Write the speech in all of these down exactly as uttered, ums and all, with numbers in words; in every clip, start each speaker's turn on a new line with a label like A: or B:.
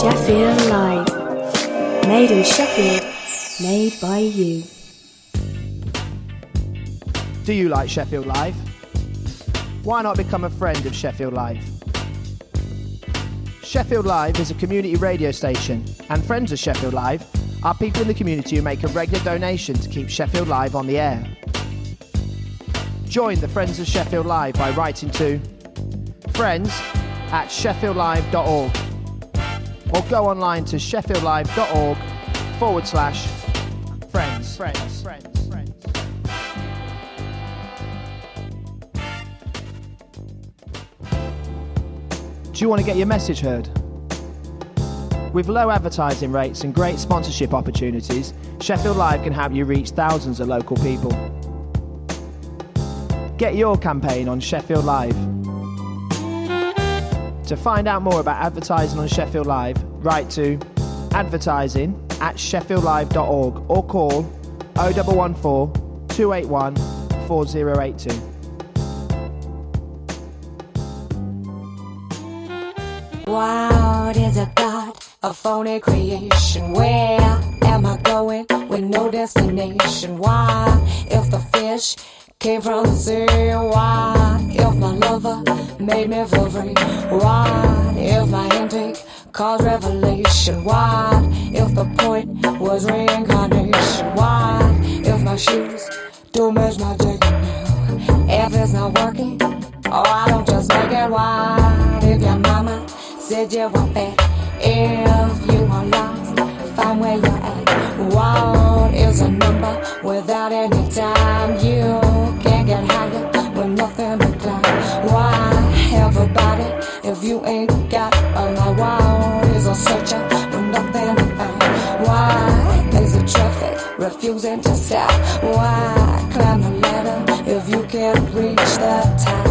A: Sheffield Live. Made in Sheffield, made by you.
B: Do you like Sheffield Live? Why not become a friend of Sheffield Live? Sheffield Live is a community radio station, and friends of Sheffield Live are people in the community who make a regular donation to keep Sheffield Live on the air. Join the Friends of Sheffield Live by writing to friends at sheffield live dot org or go online to sheffield live dot org forward slash friends. Friends. Friends. Friends. Do you want to get your message heard? With low advertising rates and great sponsorship opportunities, Sheffield Live can help you reach thousands of local people. Get your campaign on Sheffield Live. To find out more about advertising on Sheffield Live, write to advertising at sheffield live dot org or call oh one one four, two eight one, four oh eight two.
C: What is a god, a phony creation? Where am I going with no destination? Why, if the fish came from the sea? Why, if my lover made me feel free? Why, if my intake caused revelation? Why, if the point was reincarnation? Why, if my shoes don't match my jacket now? If it's not working, oh, I don't just make it. Why, if your mama said you were fat? If you are lost, find where you're at. What is a number without any time? You can't get higher with nothing but climb. Why have a body if you ain't got a mind? Why is a searcher with nothing to find? Why is a traffic refusing to stop? Why climb the ladder if you can't reach the top?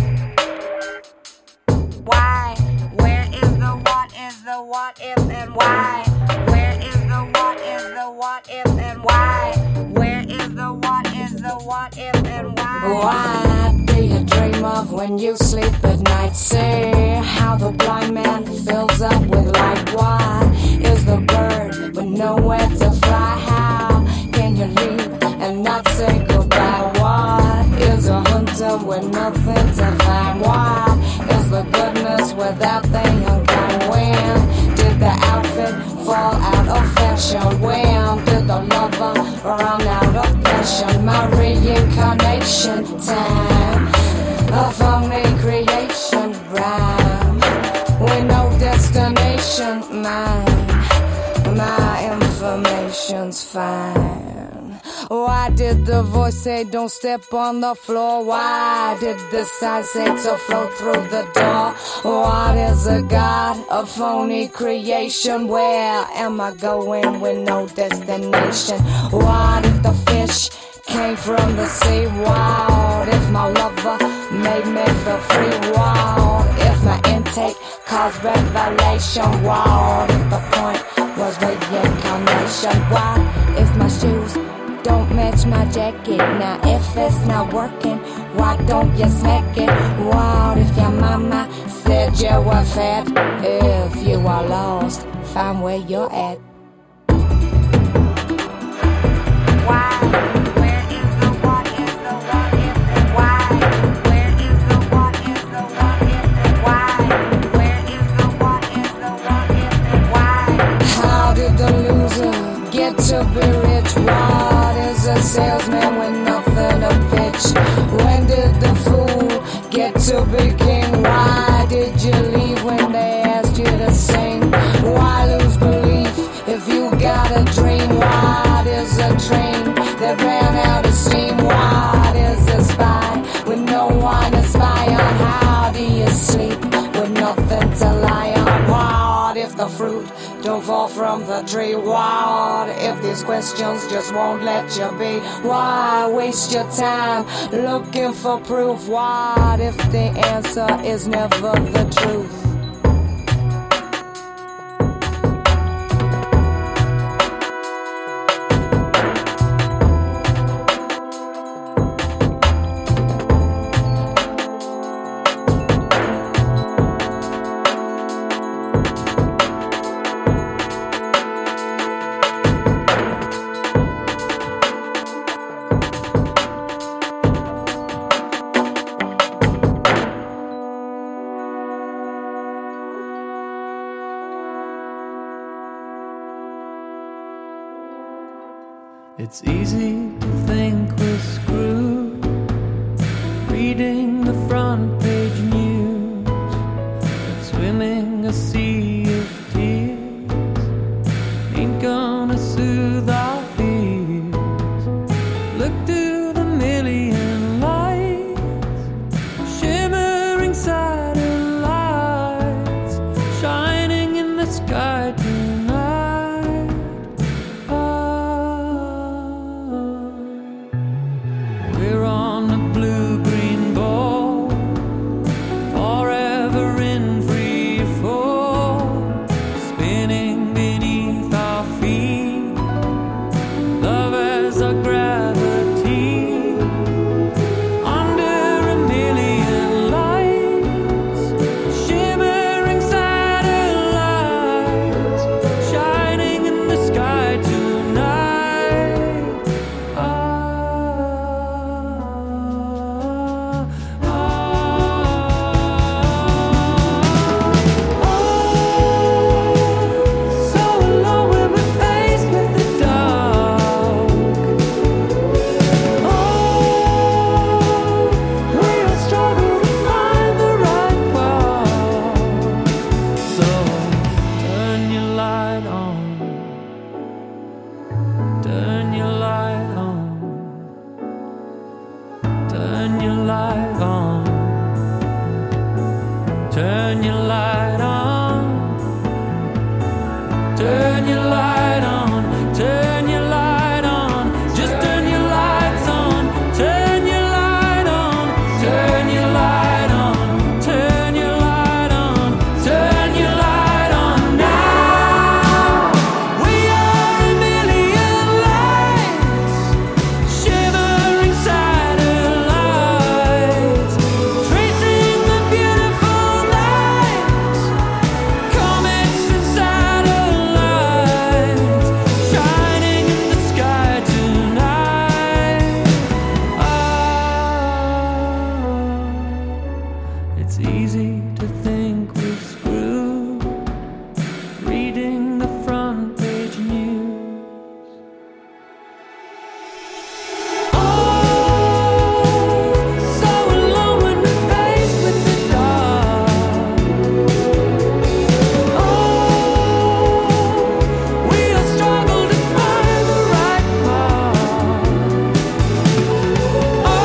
C: Why? Where is the what is the what if and why? Where is the what is the what if and why? Where is the what is the what if and why? What do you dream of when you sleep at night? Say how the blind man fills up with light. Why is the bird with nowhere to fly? How can you leave and not say goodbye? What is a hunter with nothing to find? Why is the goodness without the unkind? When did the outfit fall out of fashion? When did the lover run out of passion? My reincarnation time, a phony creation rhyme with no destination. Mine, my information's fine. Why did the voice say don't step on the floor? Why did the sign say to flow through the door? What is a god, a phony creation? Where am I going with no destination? What if the fish came from the sea? What if my lover made me feel free? What if my intake caused revelation? What if the point was reincarnation? What if my shoes don't match my jacket? Now if it's not working, why don't you smack it? What if your mama said you were fat? If you are lost, find where you're at. Why? Where is the what is the what if and why? Where is the what is the what if and why? Where is the what is the what if and why? How did the loser get to be rich? What is a salesman with nothing to pitch? When did the fool get to be king? Why did you leave when they asked you to sing? Why lose belief if you got a dream? What is a train that ran out of steam? What is a spy with no one to spy on? How do you sleep with nothing to lie on? What if the fruit don't fall from the tree? What if these questions just won't let you be? Why waste your time looking for proof? What if the answer is never the truth?
D: It's easy to think we're screwed, reading the front page news, but swimming a sea of tears ain't gonna soothe our fears. Look to the million lights, shimmering satellites, shining in the sky tonight. We're on a blue-green ball, forever in free fall, spinning beneath our feet. Love as our gravity, under a million lights, shimmering satellites, shining in the sky tonight. Ah. So alone when we're faced with the dark. Oh, we all struggle to find the right path. So turn your light on, turn your light on, turn your light on, turn your light on, turn your light on, turn your light on, just turn your lights on, turn your light on, turn your light on, turn your light on, turn your light on now. We are a million lights, shimmering satellites, tracing the beautiful lights, comets and satellites, shining in the sky tonight. Ah, it's easy to think we're screwed, reading the front page news. Oh, so alone when we're faced with the dark. Oh, we all struggle to find the right path. Oh,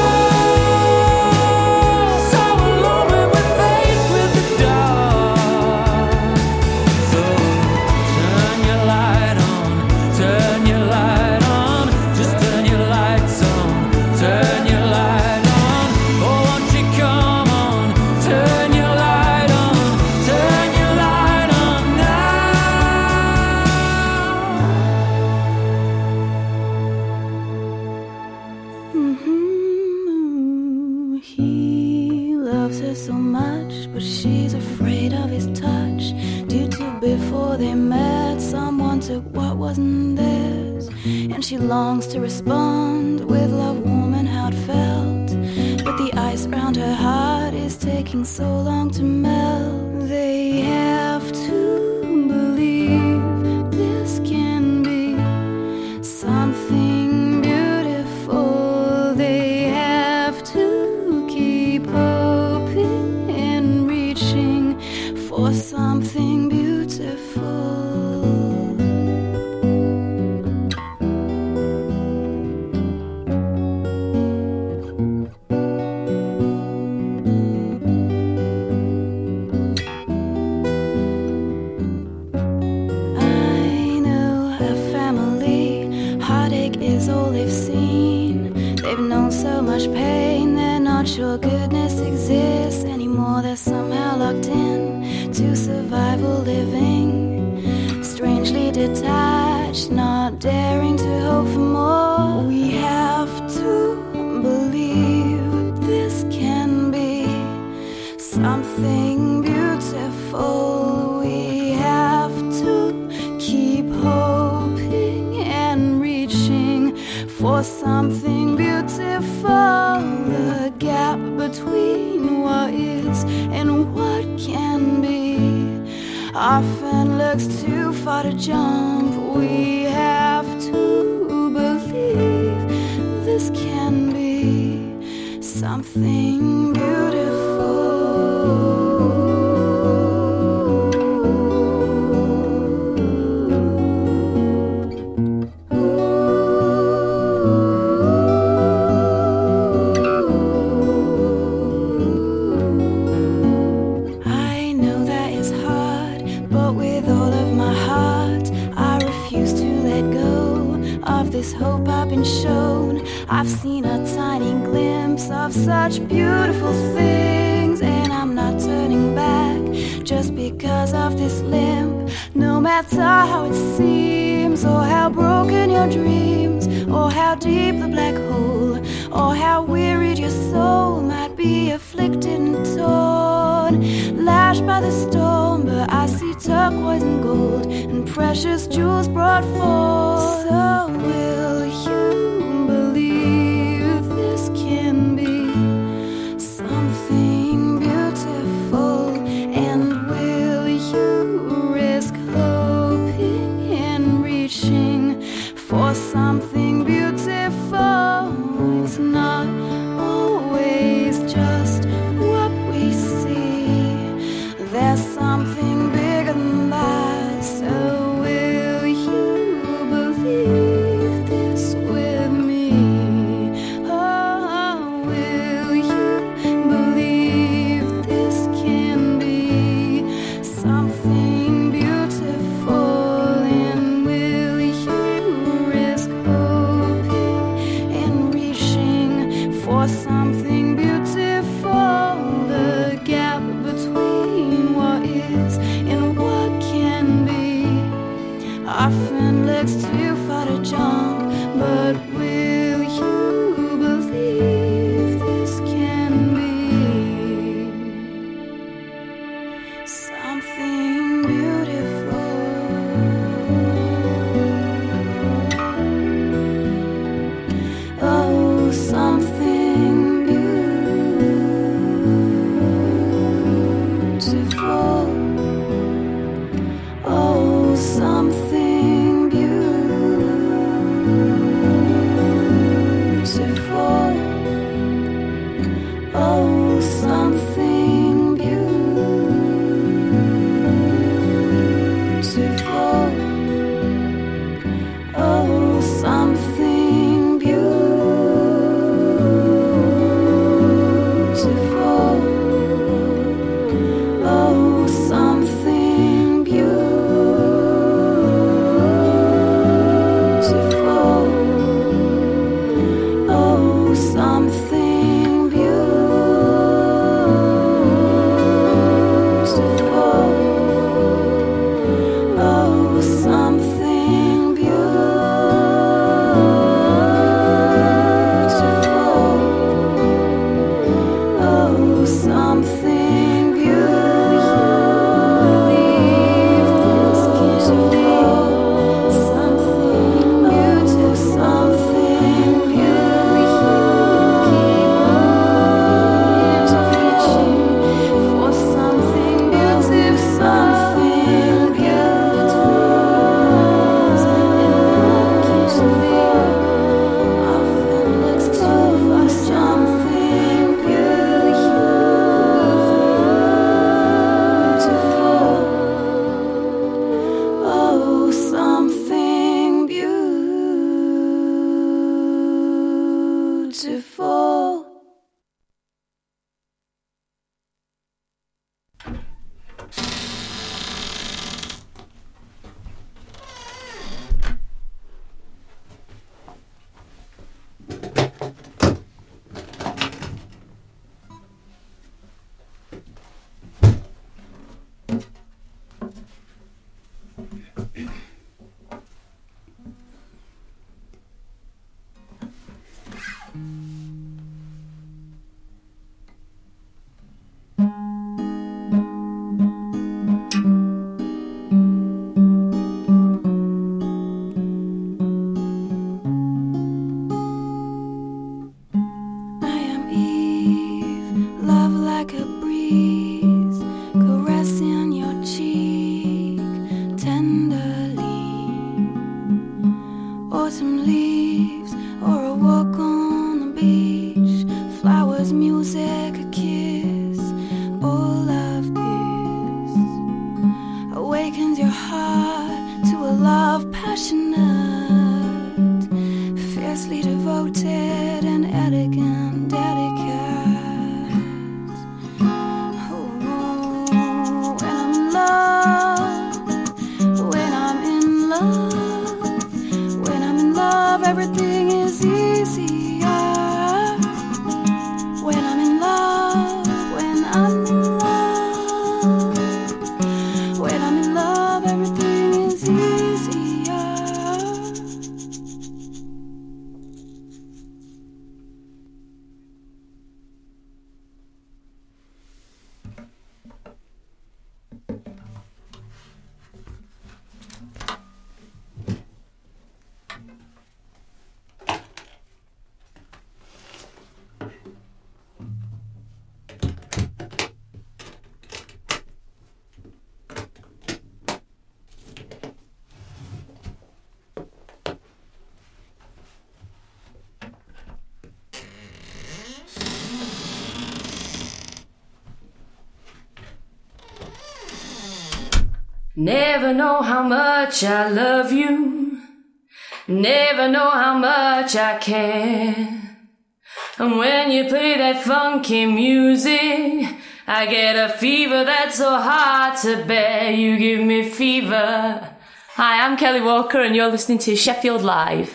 D: so alone when we're faced with the dark. So turn your light on, turn your light on, just turn your lights on, turn your light on. Oh, won't you come on, turn your light on, turn your light on now.
E: Mhm. He loves her so much, but she's afraid of his touch. Due to before they met, someone took what wasn't theirs, and she longs to respond with love warm and how it felt. But the ice around her heart is taking so long to melt. They have to believe this can be something beautiful. They have to keep hoping and reaching for something beautiful. I know a family, heartache is all they've seen. They've known so much pain, they're not sure goodness exists anymore. They're somehow locked in to survival living, strangely detached, not daring to hope for more. We have to believe this can be something beautiful. We have to keep hoping and reaching for something beautiful. The gap between what is and what can be often looks too far to jump. We have to believe this can be something this hope I've been shown. I've seen a tiny glimpse of such beautiful things, and I'm not turning back just because of this limp. No matter how it seems, or how broken your dreams, or how deep the black hole, or how wearied your soul might be, afflicted and torn, lashed by the storm. But I see turquoise and gold and precious jewels brought forth. So will you believe this can be something beautiful? And will you risk hoping and reaching for something beautiful? It's not always just what we see. There's something bigger than that. So will you believe this with me? Oh, will you believe this can be something beautiful? And will you risk hoping and reaching for something beautiful? The gap between what is and what can be often looks too far to jump, but will you believe this can be something beautiful? Oh, something beautiful. Oh, something beautiful. Oh, something beautiful. Oh, something beautiful. Oh, something beautiful. Oh, something beautiful. Oh, awakens your heart to a love passionate, fiercely devoted and elegant, delicate. Oh, when I'm in love, when I'm in love, when I'm in love, everything is easier. When I'm in love, when I'm in love, when I'm in love, everything is easier.
F: Never know how much I love you, never know how much I care. And when you play that funky music, I get a fever that's so hard to bear. You give me fever. Hi, I'm Kelly Walker and you're listening to Sheffield Live.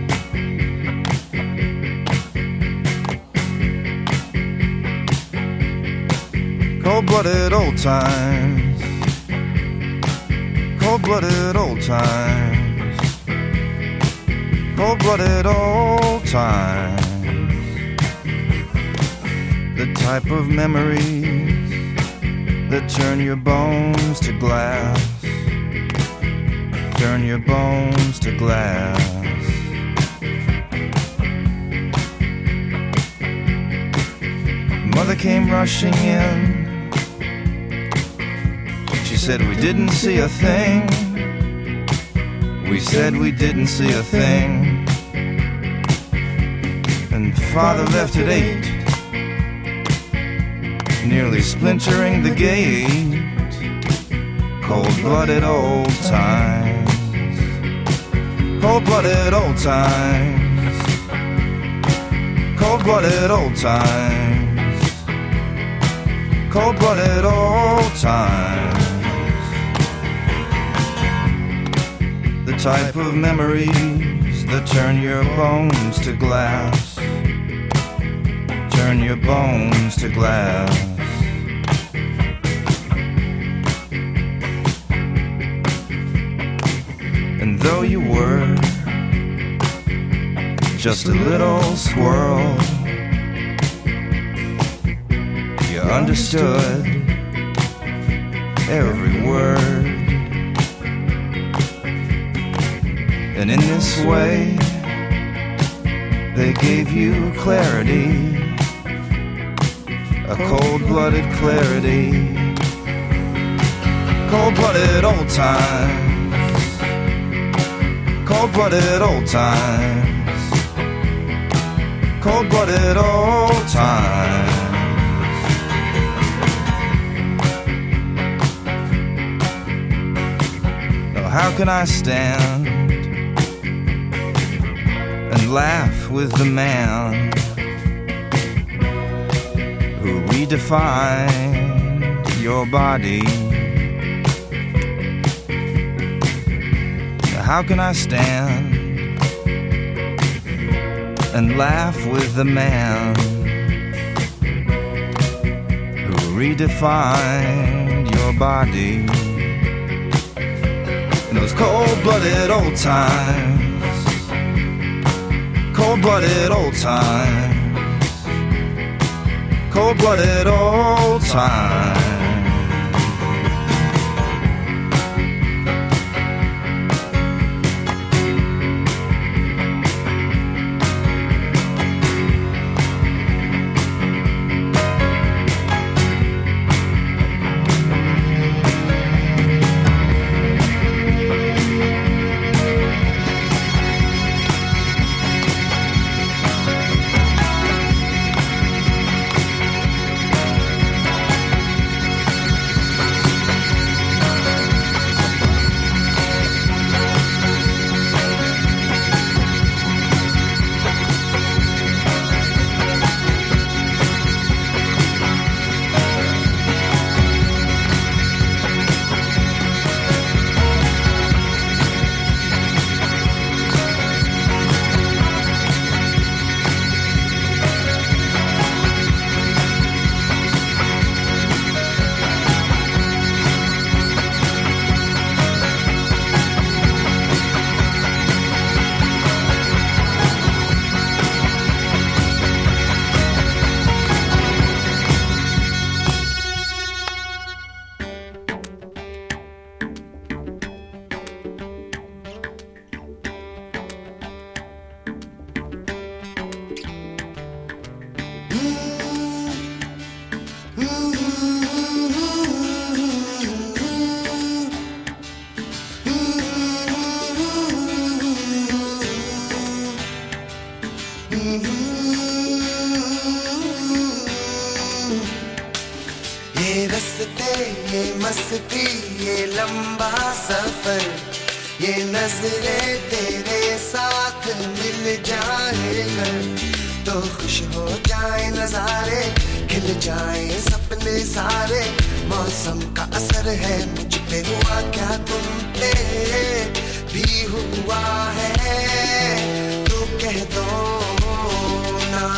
G: Cold-blooded old times, cold-blooded old times, cold-blooded old times. The type of memories that turn your bones to glass, turn your bones to glass. Mother came rushing in. She said we didn't see a thing. We said we didn't see a thing. And Father left at eight, nearly splintering the gate. Cold-blooded old times, cold-blooded old times, cold-blooded old times, cold-blooded old times. The type of memories that turn your bones to glass, turn your bones to glass. And though you were just a little squirrel, you understood every word. And in this way, they gave you clarity, a cold-blooded clarity. Cold-blooded old times, cold-blooded old times, cold-blooded old times. Oh, how can I stand and laugh with the man who redefined your body? How can I stand and laugh with the man who redefined your body? In those cold-blooded old times, cold-blooded old times, cold-blooded old times.
H: सफर ये नजरें तेरे साथ मिल जाए कर तो खुश हो जाए नजारे खिल जाए सपने सारे मौसम का असर है मुझ पे हुआ क्या तुम पे भी हुआ है तो कह दो ना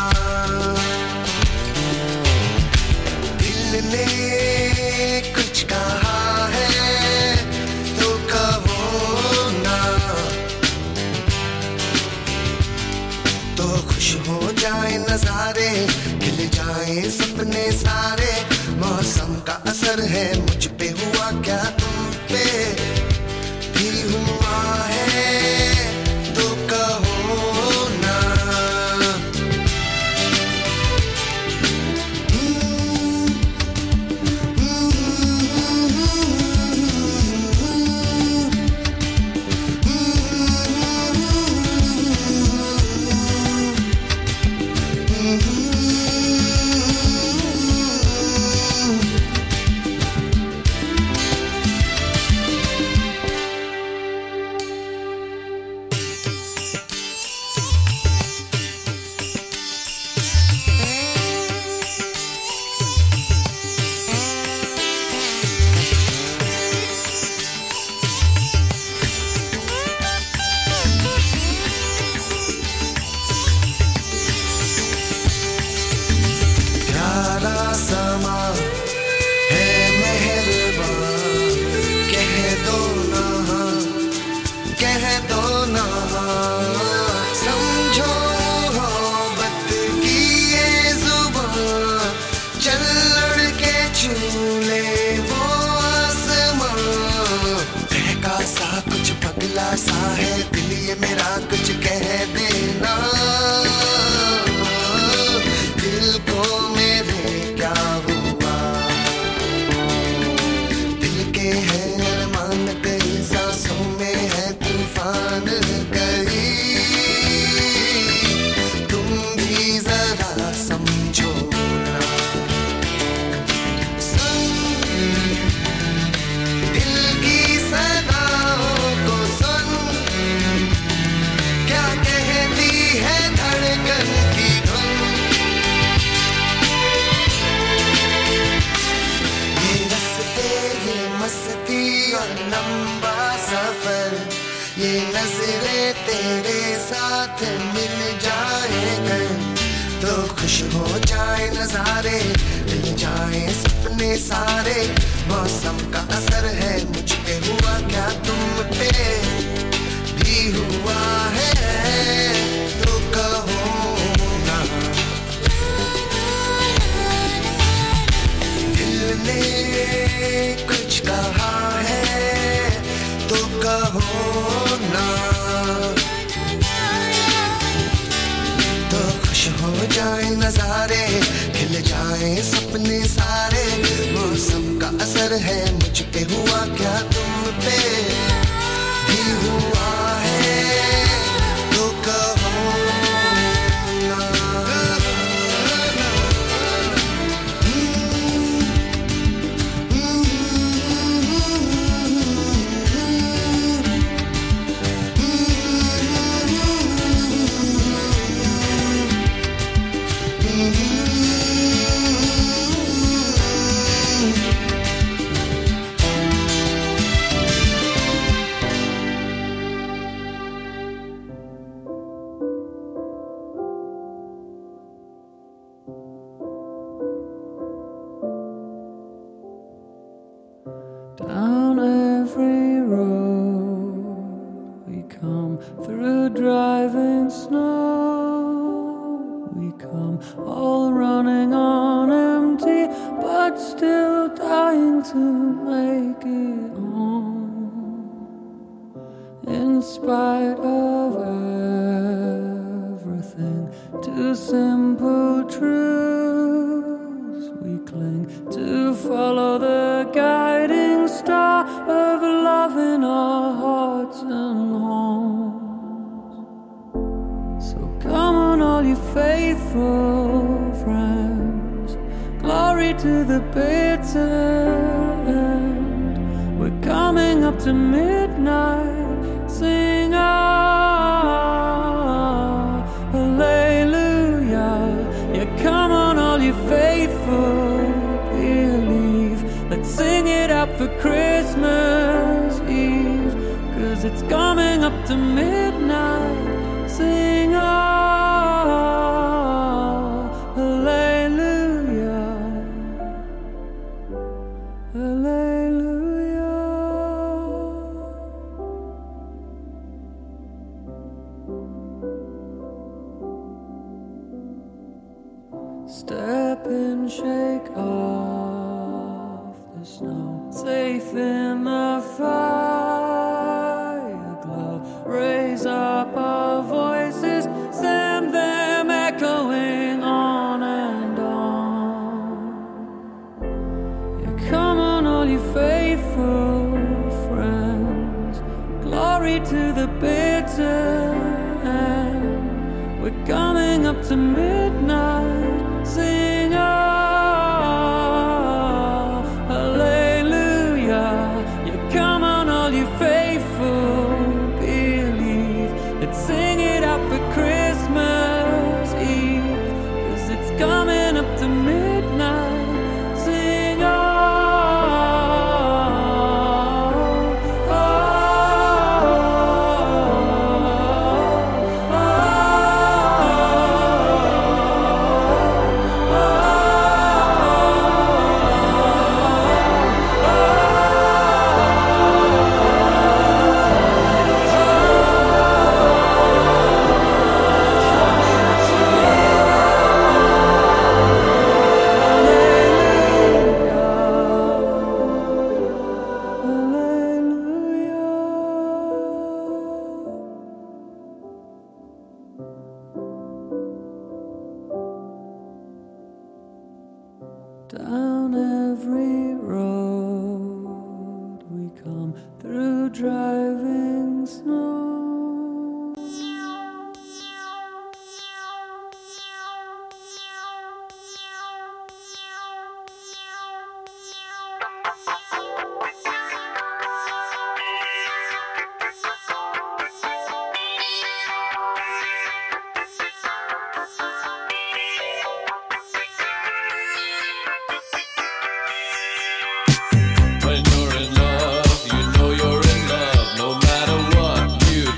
H: दिल ने कुछ कहा है तो कहो ना तो खुश हो जाए नजारे खिल जाए सपने सारे मौसम का असर है मुझ पे हुआ क्या तुम पे भी हुआ है तो कहो ना सा है दिल ये मेरा कुछ कह देना दिल को मेरे क्या हुआ दिल के है अरमान कई सांसों में है तूफान कई तुम भी जरा समझो ना दिल की सदाओं को सुन क्या कहती है धड़कन की धुन ये रस्ते ये मस्ती और लंबा सफर ये नजरें तेरे साथ मिल जाए कर तो खुश हो जाए नजारे मिल जाए सपने सारे मौसम का असर है मुझ पे हुआ क्या तुम पे भी हुआ है तो कहो ना दिल ने कुछ कहा है तो कहो ना तो खुश हो जाए नजारे खिल जाए सपने सारे मौसम का असर है मुझ पे हुआ क्या तुम पे भी हुआ है तो कहो ना
D: Down every road we come through driving snow. We come all running on empty, but still dying to make it home. In spite of everything, too simple truths we cling to follow the guiding star of love in our hearts and homes. So come on, all you faithful friends, glory to the bitter end. We're coming coming up to midnight. Sing ah, hallelujah. Yeah, come on, all you faithful, believe. Let's sing it out for Christmas Eve, 'cause it's coming up to midnight. Sing ah, hallelujah, hallelujah. Step and shake off the snow, safe in the fire glow. Raise up our voices, send them echoing on and on. Yeah, come on, all you faithful friends. Glory to the bitter end. We're coming up to midnight. Sing ah, hallelujah. Yeah, come on, all you faithful, believe. Let's sing it out for Christmas Eve, 'cause it's coming up to midnight. Sing ah, ah, ah, down every road we come through driving snow.
I: When you're in love, you know you're in love, no matter what you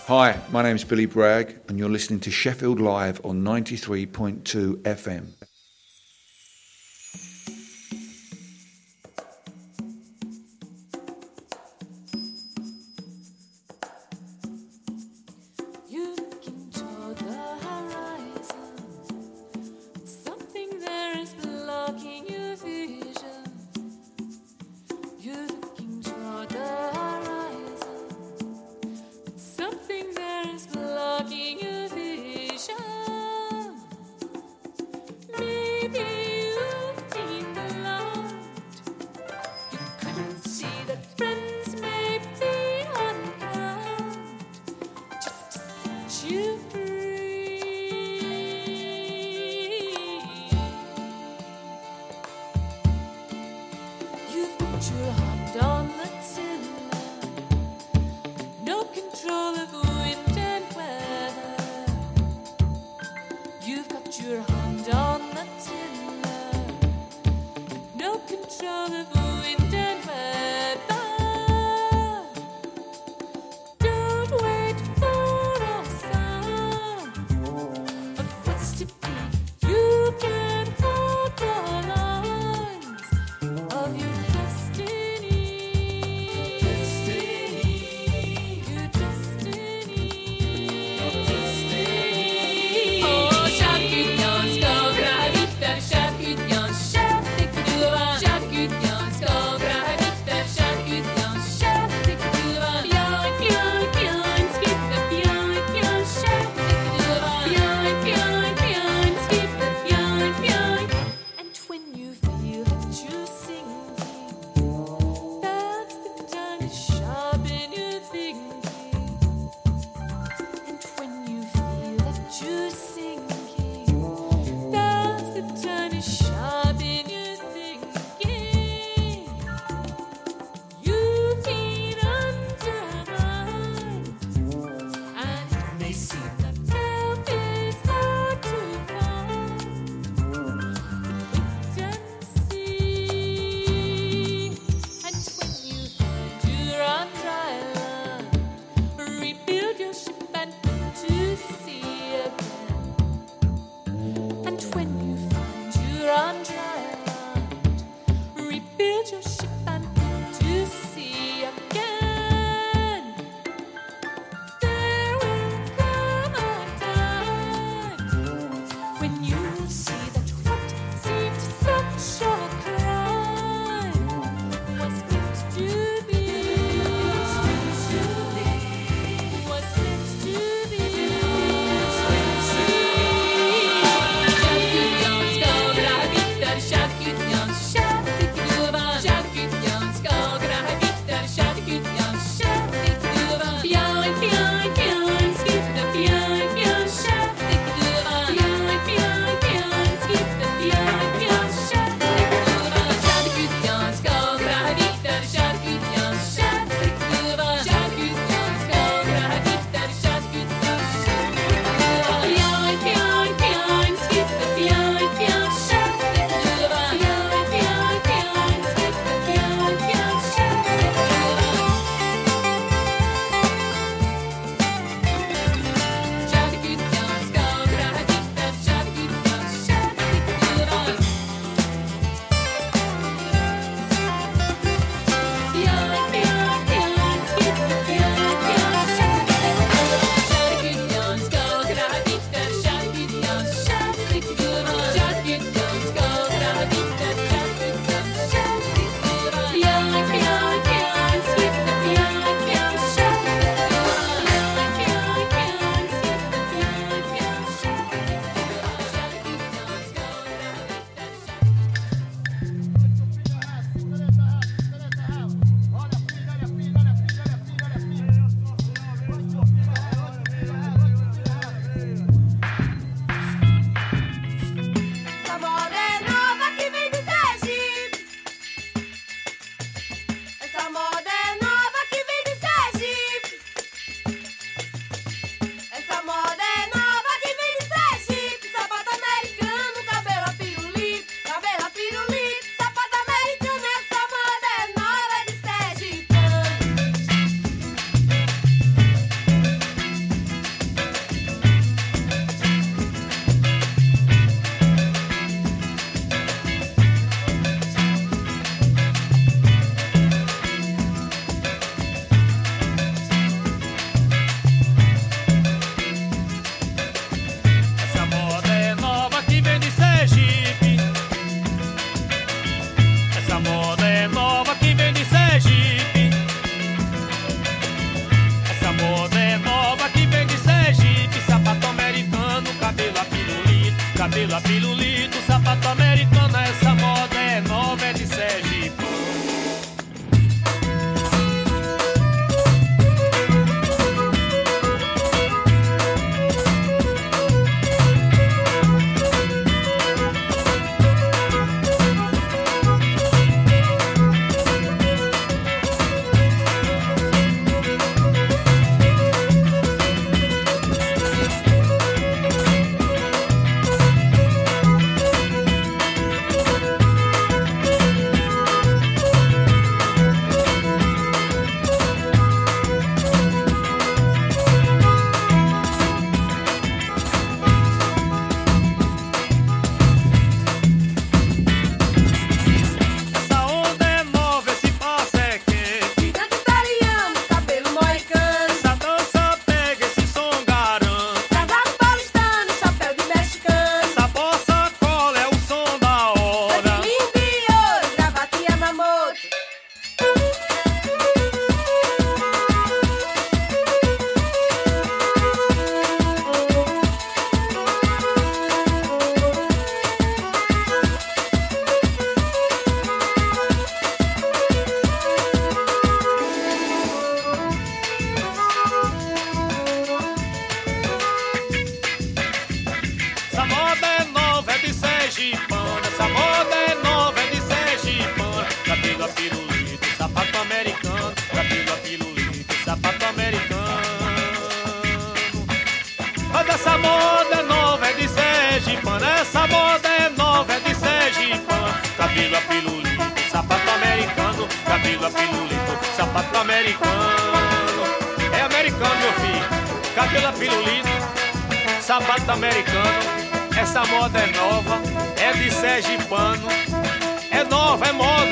I: Hi, my name's Billy Bragg, and you're listening to Sheffield Live on ninety-three point two F M.
J: Blocking your vision.
D: moda é nova que vem de Sergipe. Sapato americano, cabelo a pirulito, cabelo a pirulito, sapato americano. Essa moda é nova, é de Sergipe.
J: Sapato americano, essa moda é nova, é de sergipano, é nova, é moda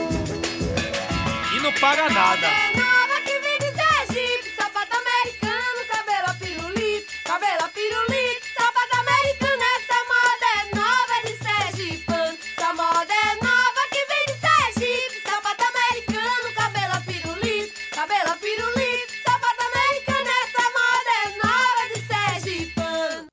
J: e não paga nada.
K: É nova que vem de Sergipe, sapato americano, cabelo a pirulito, cabelo a pirulito, sapato americano, essa moda é nova, é de sergipano, essa moda é nova que vem de Sergipe, sapato americano, cabelo a pirulito, cabelo a pirulito, sapato americano, essa moda é nova, é de sergipano.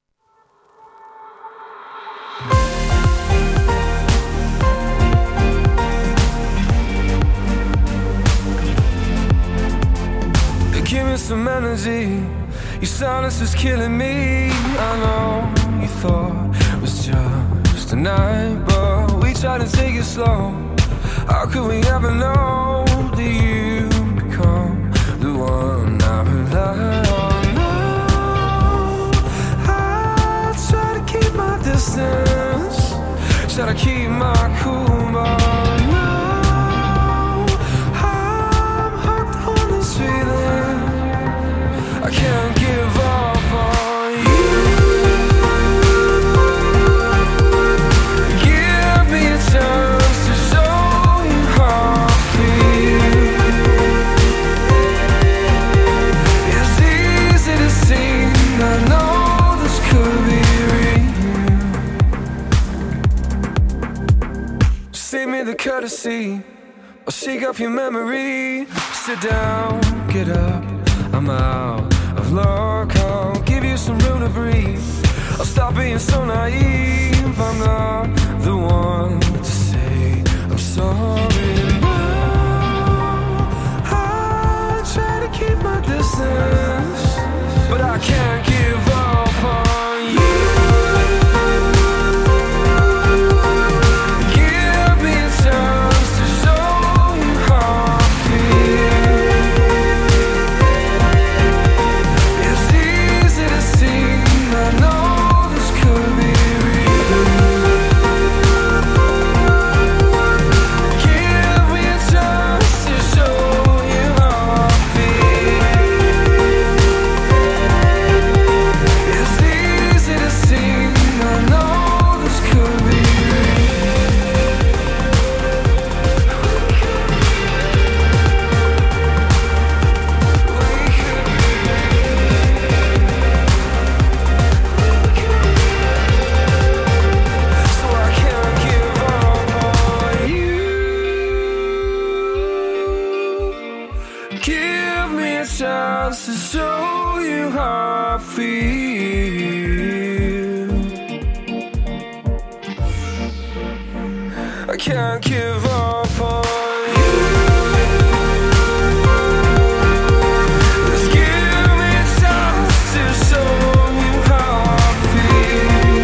L: Give me some energy. Your silence is killing me. I know you thought it was just a night, but we tried to take it slow. How could we ever know that you become the one I rely on? No, I try to keep my distance, try to keep my cool, but no, I'm hooked on this feeling. I can't give up on you. Give me a chance to show you how I feel. It's easy to see, I know this could be real. Save me the courtesy, I'll shake off your memory. Sit down, get up, I'm out of luck, I'll give you some room to breathe. I'll stop being so naive, I'm not the one to say I'm sorry now. I try to keep my distance, but I can't give up on you. Give me a chance to show you how I feel. chance to show you how I feel. I can't give up on you. Just give me a chance to show you how I feel.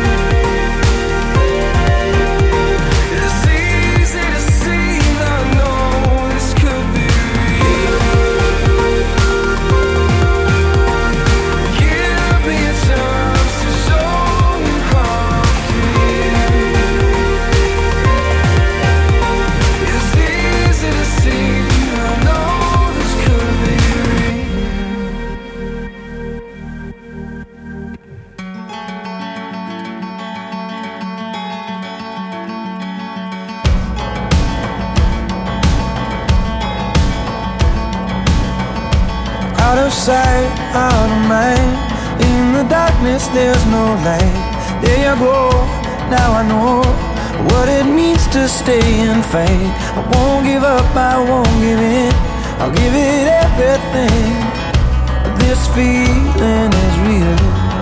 L: It's easy to see, I know this could be real. Give me a chance to show you how I feel. It's easy to see, I know this could be real.
M: Out of sight, out of mind. In the darkness there's no light. There you go, now I know what it means to stay and fight. I won't give up, I won't give in. I'll give it everything. This feeling is real.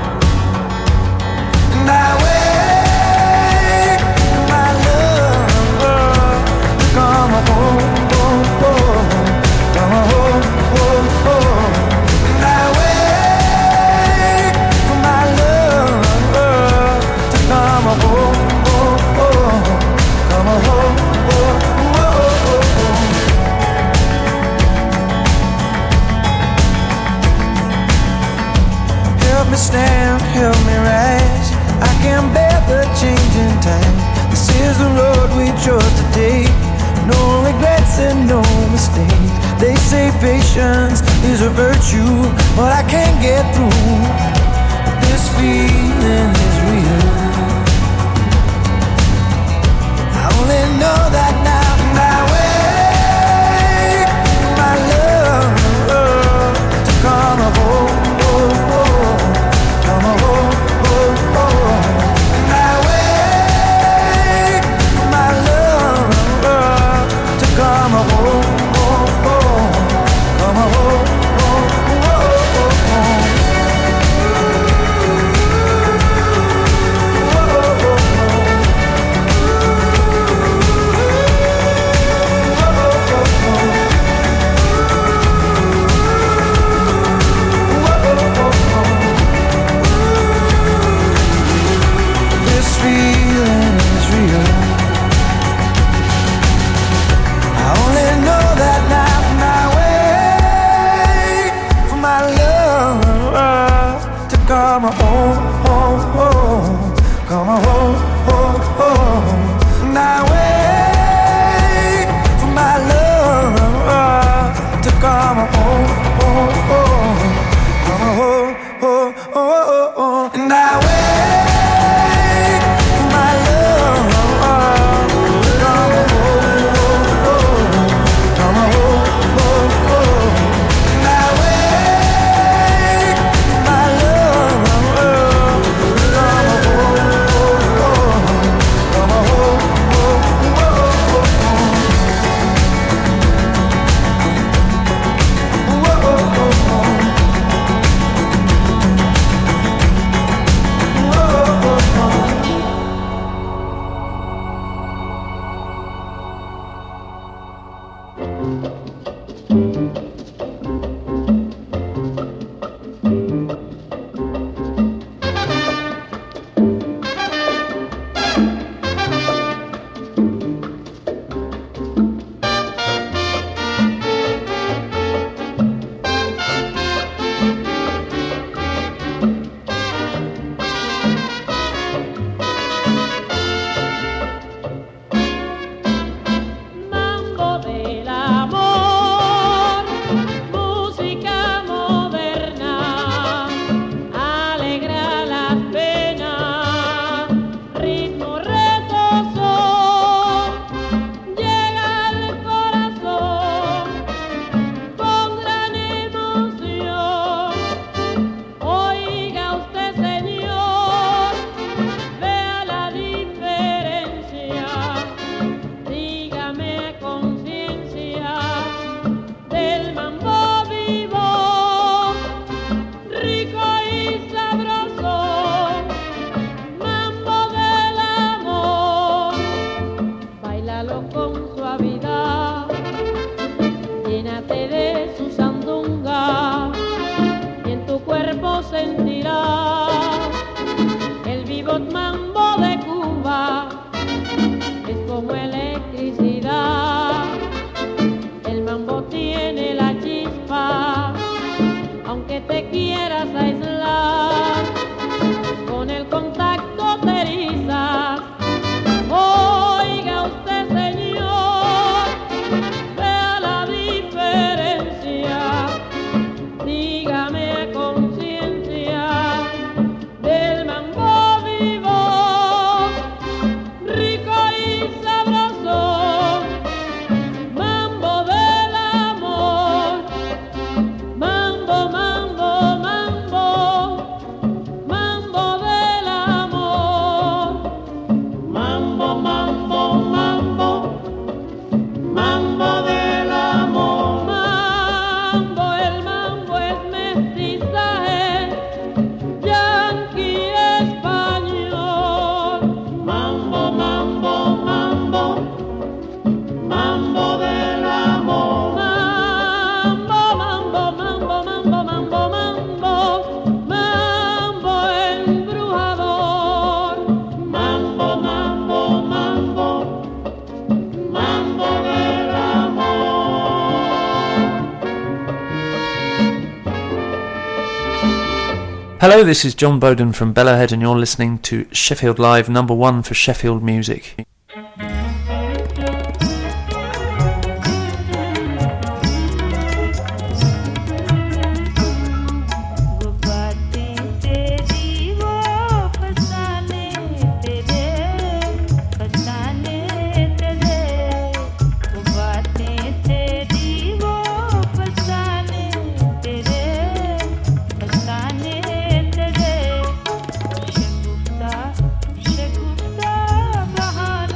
M: And I wait for my love to come home, home, home, come home, home, home. And I wait for my love to come home, home, home, come home, home, home. Help me stand, help me rise. I can't bear the changing time. This is the road we chose to take. No regrets and no mistakes. They say patience is a virtue, but I can't get through. This feeling is real. I only know that now. And I wait for my love to come home, home, home, come home, home, home. And I wait for my love to come home, home, home, come home, home, home, home.
N: sentirás. El vivo mambo de Cuba es como electricidad. El mambo tiene la chispa, aunque te quieras aislar. Con el contacto te erizas. Oiga usted, señor, vea la diferencia. Dígame a conciencia del mambo vivo, rico y sabroso, mambo del amor, mambo, mambo, mambo, mambo del amor, mambo, mambo, mambo, mambo del amor, mambo, el mambo es mestizaje, yanqui español, mambo, mambo, mambo, mambo del amor, mambo, mambo, mambo, mambo, mambo, mambo, mambo embrujador, mambo, mambo, mambo, mambo del amor.
O: Hello, this is John Bowden from Bellahead, and you're listening to Sheffield Live, number one for Sheffield music.
P: Shagufta, shagufta, bahana.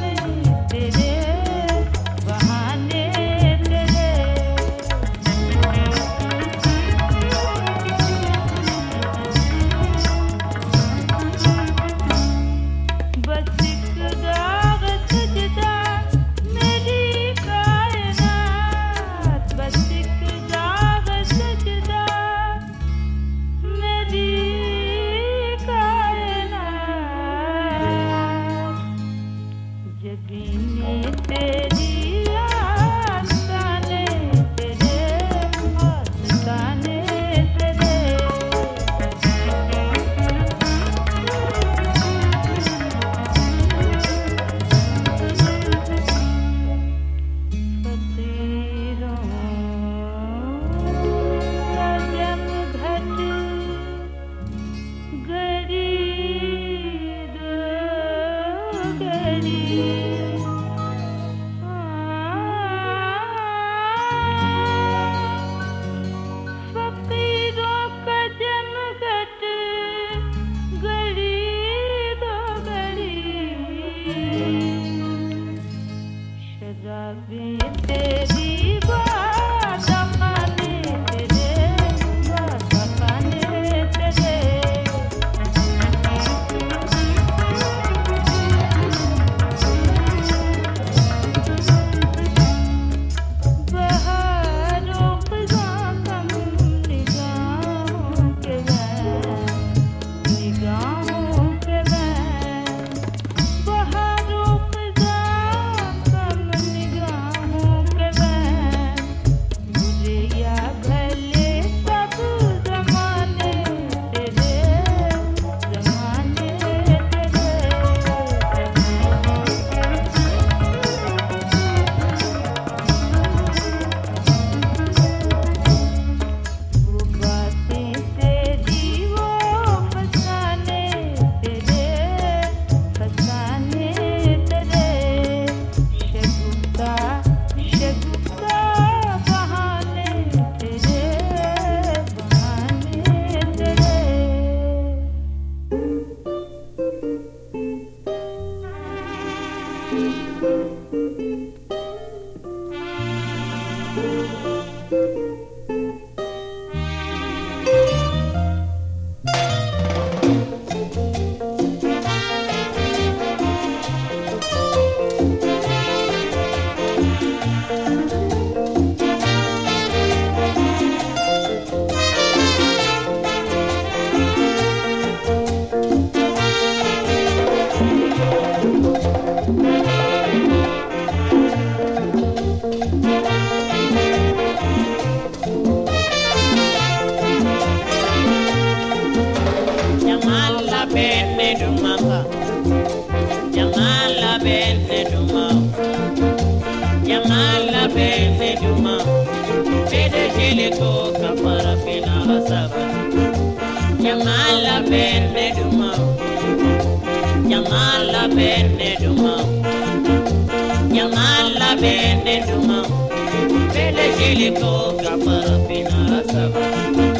N: bene duma, chiamala bene duma, vede che le tocca para fino alla sabato, chiamala bene duma, chiamala bene duma, chiamala bene duma, vede che le tocca para fino alla sabato,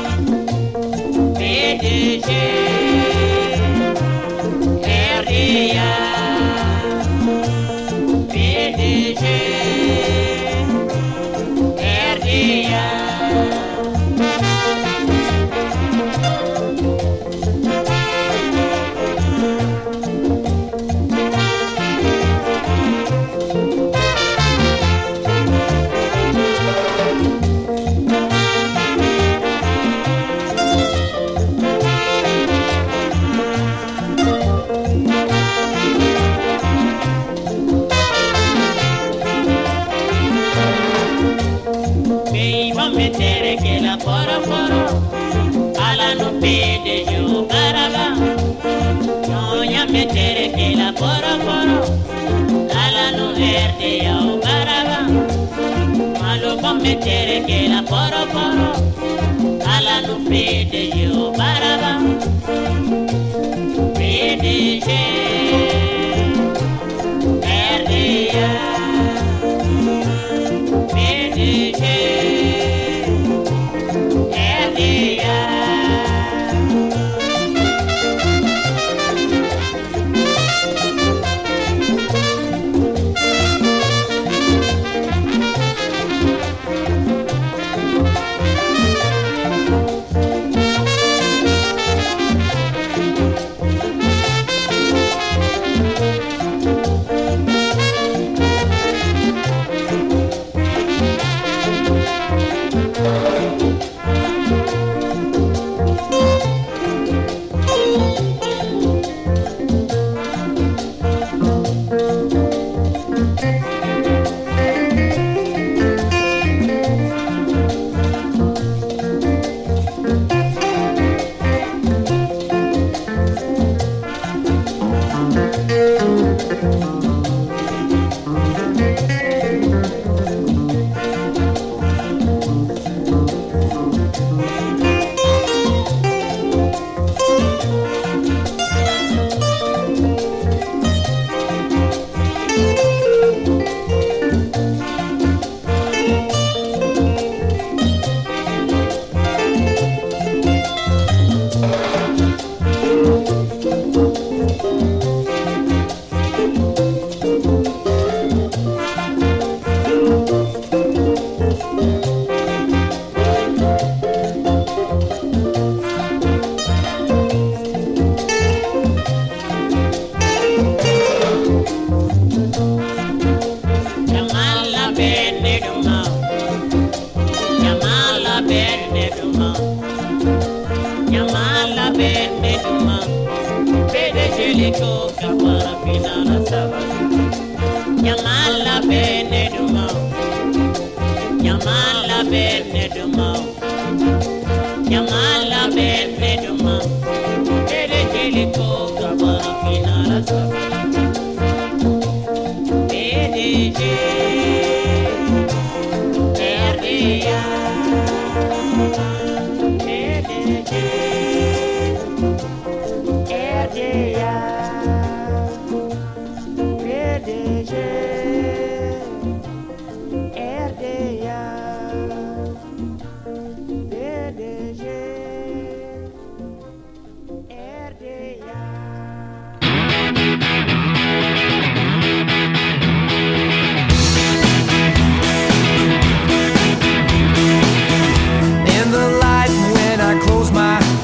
N: vede che mettere che la poro poro alla non verde io baraba ma lo può mettere che la poro poro alla non verde io baraba vede che verde ya vede che verde ya.
M: In the light when I close my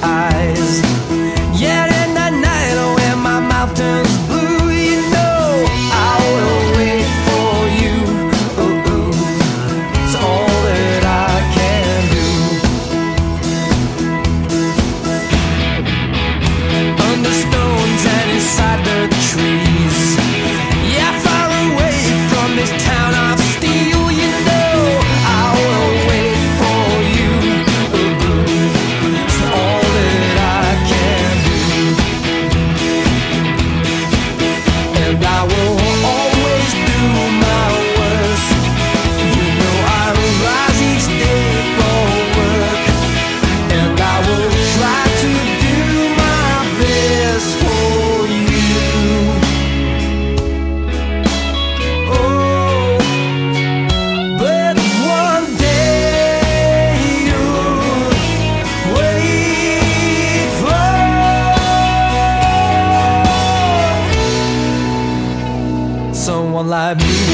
L: like me.